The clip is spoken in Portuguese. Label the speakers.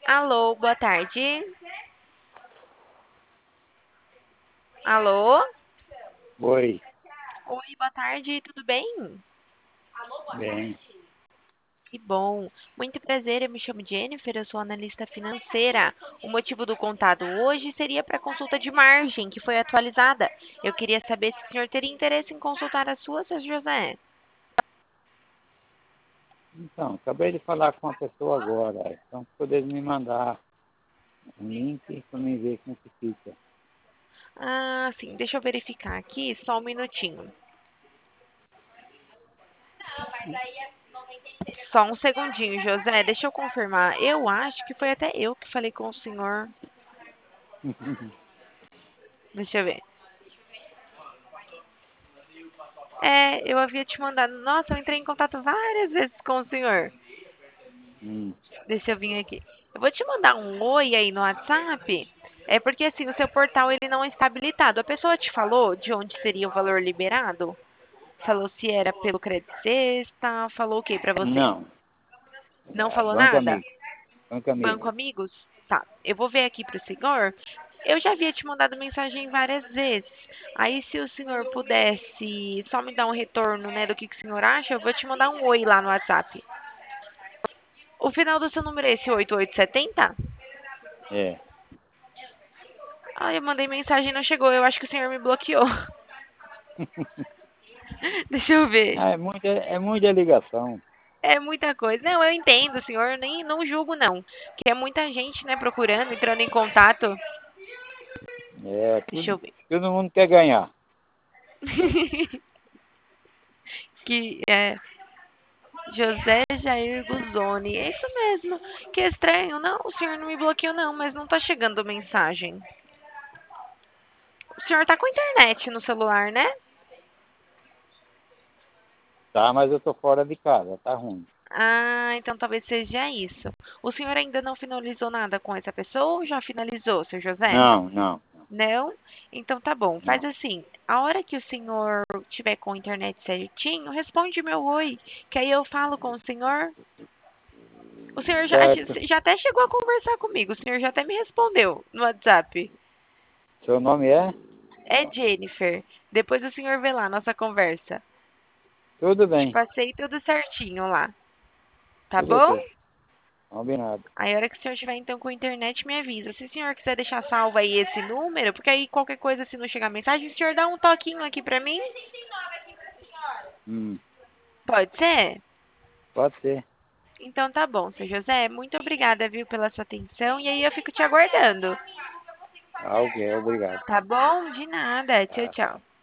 Speaker 1: Alô, boa tarde. Alô?
Speaker 2: Oi,
Speaker 1: Oi, boa tarde, tudo bem?
Speaker 2: bem.
Speaker 1: Que bom. Muito prazer, eu me chamo Jennifer, eu sou analista financeira. O motivo do contato hoje seria para a consulta de margem, que foi atualizada. Eu queria saber se o senhor teria interesse em consultar a sua, seu José.
Speaker 2: Então, acabei de falar com uma pessoa agora. Então, poder me mandar um link para me ver como que fica.
Speaker 1: Ah, sim, deixa eu verificar aqui, só um minutinho. Só um segundinho, José, deixa eu confirmar. Eu acho que foi até eu que falei com o senhor. Deixa eu ver. É, eu havia te mandado. Nossa, eu entrei em contato várias vezes com o senhor.
Speaker 2: Hum,
Speaker 1: Deixa eu vir aqui. Eu vou te mandar um oi aí no WhatsApp. É porque assim, o seu portal ele não está habilitado. A pessoa te falou de onde seria o valor liberado? Falou se era pelo crédito sexta, falou o que pra você?
Speaker 2: não,
Speaker 1: Não
Speaker 2: é
Speaker 1: falou
Speaker 2: Banco
Speaker 1: nada?
Speaker 2: Amigo. Banco
Speaker 1: Banco
Speaker 2: Amigo.
Speaker 1: Amigos? Tá. Eu vou ver aqui pro senhor. Eu já havia te mandado mensagem várias vezes. Aí, se o senhor pudesse só me dar um retorno, né, do que o senhor acha, eu vou te mandar um oi lá no WhatsApp. O final do seu número é esse 8870?
Speaker 2: É.
Speaker 1: Ah, eu mandei mensagem e não chegou. Eu acho que o senhor me bloqueou. Deixa eu ver.
Speaker 2: Ah, é muita ligação.
Speaker 1: É muita coisa. Não, eu entendo, senhor. Eu nem não julgo, não. Que é muita gente, né, procurando, entrando em contato.
Speaker 2: É,
Speaker 1: Deixa eu
Speaker 2: tudo,
Speaker 1: ver.
Speaker 2: todo mundo quer ganhar.
Speaker 1: Que é José Jair Guzoni. É isso mesmo. Que estranho. Não, o senhor não me bloqueou, não, mas não tá chegando mensagem. O senhor tá com internet no celular, né?
Speaker 2: Tá, mas eu tô fora de casa, tá ruim.
Speaker 1: Ah, então talvez seja isso. O senhor ainda não finalizou nada com essa pessoa ou já finalizou, seu José?
Speaker 2: Não, não,
Speaker 1: Não? Então tá bom. Faz
Speaker 2: não.
Speaker 1: assim, a hora que o senhor tiver com a internet certinho, responde meu oi, que aí eu falo com o senhor. O senhor
Speaker 2: Certo.
Speaker 1: já até chegou a conversar comigo, o senhor já até me respondeu no WhatsApp.
Speaker 2: Seu nome é?
Speaker 1: É Jennifer. Depois o senhor vê lá nossa conversa.
Speaker 2: Tudo
Speaker 1: Te
Speaker 2: bem.
Speaker 1: passei tudo certinho lá, tá bom?
Speaker 2: Tudo combinado.
Speaker 1: Aí a hora que o senhor estiver então com a internet, me avisa. Se o senhor quiser deixar salvo aí esse número, porque aí qualquer coisa, se não chegar mensagem, o senhor dá um toquinho aqui pra mim?
Speaker 2: Hum,
Speaker 1: Pode ser?
Speaker 2: pode ser.
Speaker 1: Então tá bom, seu José. Muito obrigada, viu, pela sua atenção. E aí eu fico te aguardando.
Speaker 2: Ah, ok, obrigado.
Speaker 1: Tá bom? De nada. Tchau,
Speaker 2: Tá.
Speaker 1: tchau.